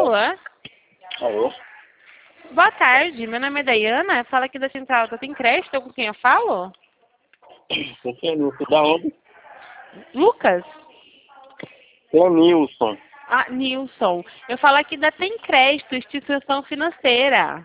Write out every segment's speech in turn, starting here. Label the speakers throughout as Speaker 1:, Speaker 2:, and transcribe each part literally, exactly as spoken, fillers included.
Speaker 1: Alô?
Speaker 2: Alô?
Speaker 1: Boa tarde, meu nome é Dayana, fala aqui da Central. Tu tem crédito com quem eu falo?
Speaker 2: Com quem é Nilson? Da onde?
Speaker 1: Lucas?
Speaker 2: É Nilson.
Speaker 1: Ah, Nilson. Eu falo aqui da Tem Crédito, instituição financeira.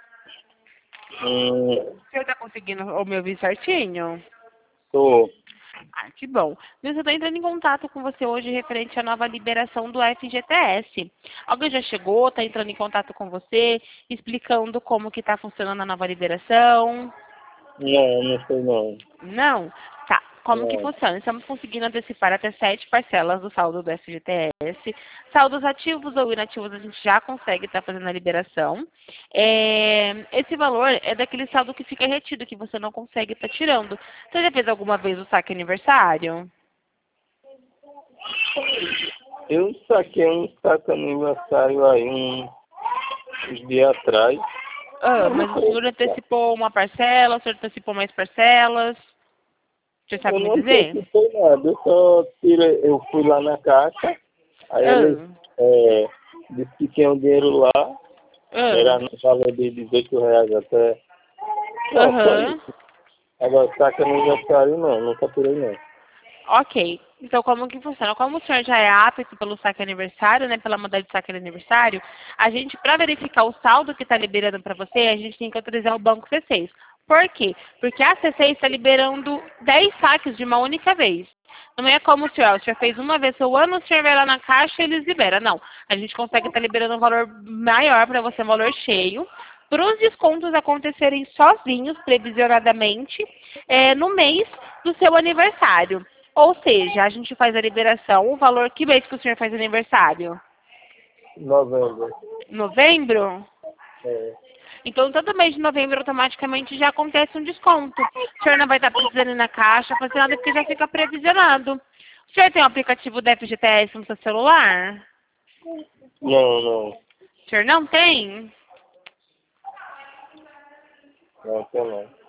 Speaker 2: Hum,
Speaker 1: O senhor tá conseguindo me ouvir certinho?
Speaker 2: tô.
Speaker 1: Ah, que bom. Nilson, eu tô entrando em contato com você hoje referente à nova liberação do F G T S. Alguém já chegou, tá entrando em contato com você, explicando como que tá funcionando a nova liberação?
Speaker 2: Não, não sei não.
Speaker 1: Não? Tá. Como que
Speaker 2: Não.
Speaker 1: funciona? Estamos conseguindo antecipar até sete parcelas do saldo do F G T S. Saldos ativos ou inativos a gente já consegue estar fazendo a liberação. É, esse valor é daquele saldo que fica retido, que você não consegue estar tirando. Você já fez alguma vez o saque aniversário?
Speaker 2: Eu saquei um saco aniversário aí um, uns dias atrás.
Speaker 1: Ah, mas o senhor antecipou uma parcela, o senhor antecipou mais parcelas? Você sabe
Speaker 2: Eu
Speaker 1: me
Speaker 2: não
Speaker 1: dizer?
Speaker 2: antecipei nada, eu só tirei, eu fui lá na caixa, aí eles
Speaker 1: Ah,
Speaker 2: é, disse que tinha um dinheiro lá, era
Speaker 1: ah,
Speaker 2: no valor de dezoito reais até. Não, só
Speaker 1: aham.
Speaker 2: isso. Agora saco aniversário não, nunca tirei não.
Speaker 1: Ok. Então, como que funciona? Como o senhor já é apto pelo saque aniversário, né, pela modalidade de saque aniversário, a gente, para verificar o saldo que está liberando para você, a gente tem que autorizar o banco C seis. Por quê? Porque a C seis está liberando dez saques de uma única vez. Não é como o senhor, o senhor fez uma vez seu ano, o senhor vai lá na caixa e eles liberam. Não. A gente consegue estar liberando um valor maior para você, um valor cheio, para os descontos acontecerem sozinhos, previsionadamente, é, no mês do seu aniversário. Ou seja, a gente faz a liberação, o valor, que mês que o senhor faz aniversário?
Speaker 2: Novembro.
Speaker 1: Novembro?
Speaker 2: É.
Speaker 1: Então, todo mês de novembro, automaticamente, já acontece um desconto. O senhor não vai estar precisando ir na caixa, fazer nada, porque já fica previsionado. O senhor tem o aplicativo da F G T S no seu celular?
Speaker 2: Não, não.
Speaker 1: O senhor não tem?
Speaker 2: Não, tem não.